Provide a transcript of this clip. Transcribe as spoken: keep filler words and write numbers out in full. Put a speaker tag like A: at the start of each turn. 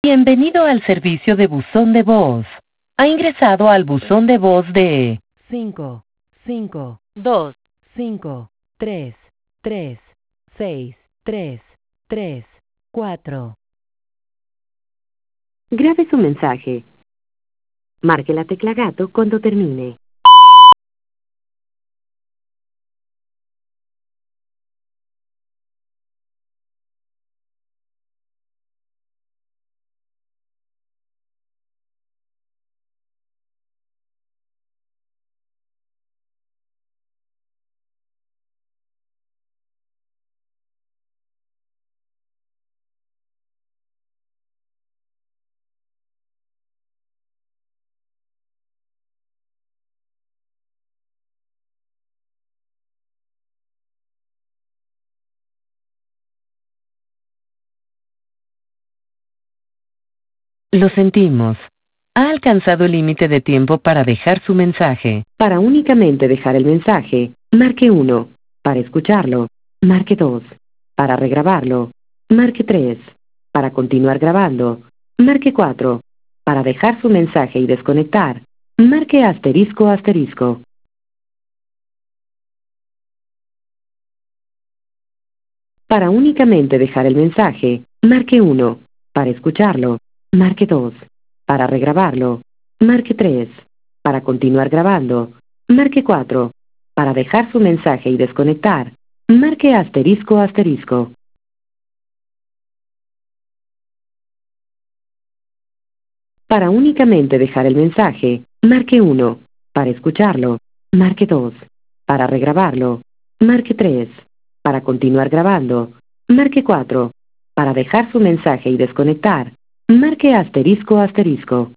A: Bienvenido al servicio de buzón de voz. Ha ingresado al buzón de voz de cinco, cinco, dos, cinco, tres, tres, seis, tres, tres, cuatro.
B: Grabe su mensaje. Marque la tecla gato cuando termine.
A: Lo sentimos. Ha alcanzado el límite de tiempo para dejar su mensaje.
B: Para únicamente dejar el mensaje, marque uno. Para escucharlo, marque dos. Para regrabarlo, marque tres. Para continuar grabando, marque cuatro. Para dejar su mensaje y desconectar, marque asterisco asterisco. Para únicamente dejar el mensaje, marque uno. Para escucharlo, marque dos. Para regrabarlo, marque tres. Para continuar grabando, marque cuatro. Para dejar su mensaje y desconectar, marque asterisco asterisco. Para únicamente dejar el mensaje, marque uno. Para escucharlo, marque dos. Para regrabarlo, marque tres. Para continuar grabando, marque cuatro. Para dejar su mensaje y desconectar, marque asterisco asterisco.